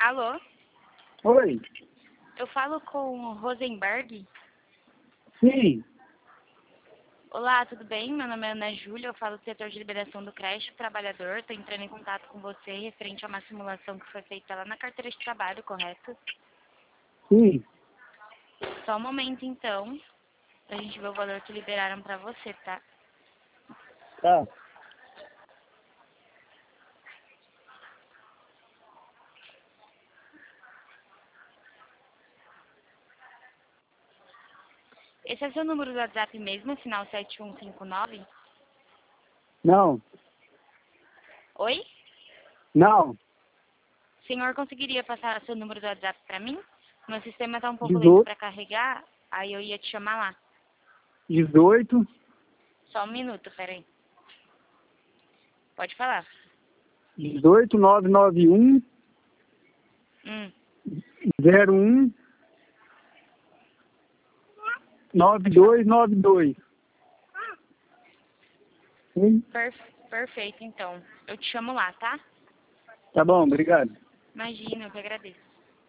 Alô? Oi. Eu falo com o Rosenberg? Sim. Olá, tudo bem? Meu nome é Ana Júlia, eu falo do setor de liberação do crédito trabalhador. Estou entrando em contato com você referente a uma simulação que foi feita lá na carteira de trabalho, correto? Sim. Só um momento, então, pra gente ver o valor que liberaram pra você, tá? Tá. Esse é seu número do WhatsApp mesmo, final 7159? Não. Oi? Não. O senhor conseguiria passar seu número do WhatsApp pra mim? Meu sistema tá um pouco lento 18. pra carregar, aí eu ia te chamar lá. 18. Só um minuto, peraí. Pode falar. 18 991 Hum. 01 9292. Sim. Perfeito, então. Eu te chamo lá, tá? Tá bom, obrigado. Imagina, eu que agradeço.